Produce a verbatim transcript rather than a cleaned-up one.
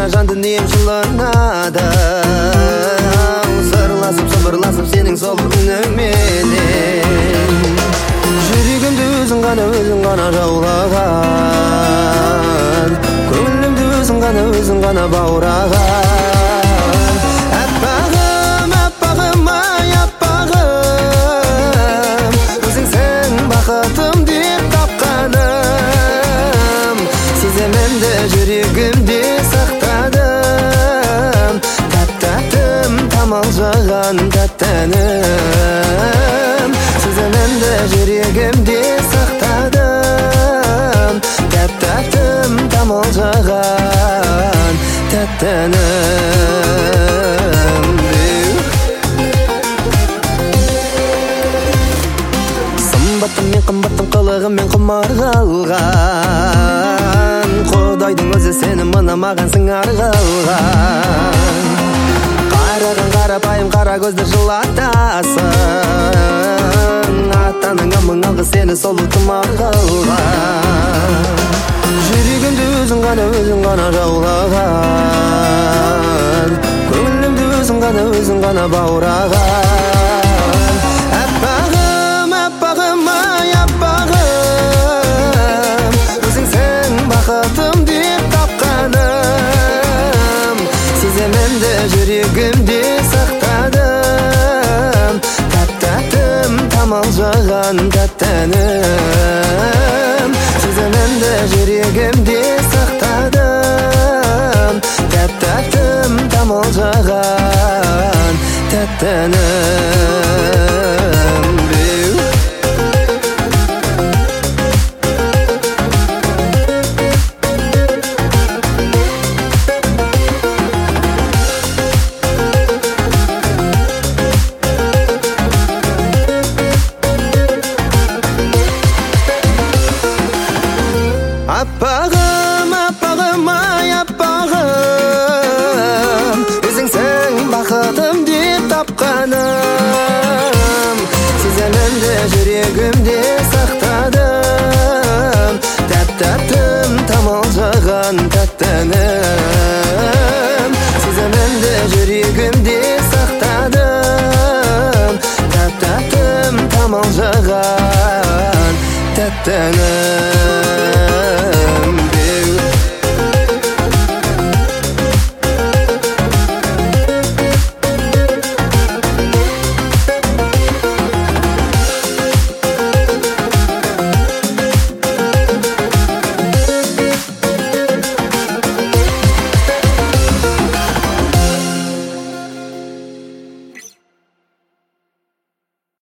жан дүнием жылынады, сырласып сыбырласып сенің сол үніңменен. Жүрегімді өзің ғана өзің ғана жаулаған, көңілімді өзің ғана өзің ғана баураған. Аппағым, аппағым, ай аппағым, өзіңсің бақытым деп тапқаным. Сезімімді жүрегімде сақтадым, тәп-тәттім тамылжыған тәттәнім. Сезімімді жүрегімде сақтадым, тәп-тәттім тамылжыған тәттәнім. Сымбаттым мен қымбаттым қылығым мен құмар қалған, Құдайдың өзі сені мына маған сыңар қылған. Қараған қарапайым қара көзді жылатасың, атаның амың алғы сені солу тұмар қылған. Жүрегімді өзің ғана өзің ғана жаулаған, көңілімді өзің ғана өзің ғана баураған. Аппағым, аппағым, ай аппағым, өзіңсің бақытым деп тапқаным. Сезімімді жүрегімде сақтадым, тәп-тәттім тамылжыған тәттәнім. Сезімімді жүрегімде сақтадым, тәп-тәттім тамылжыған тәттәнім. Аппағым, аппағым, ай аппағым, өзіңсің бақытым деп тапқаным. Сезімімді жүрегімде сақтадым, тәп-тәттім тамылжыған тәттәнім. Сезімімді жүрегімде сақтадым, тәп-тәттім тамылжыған тәттәнім.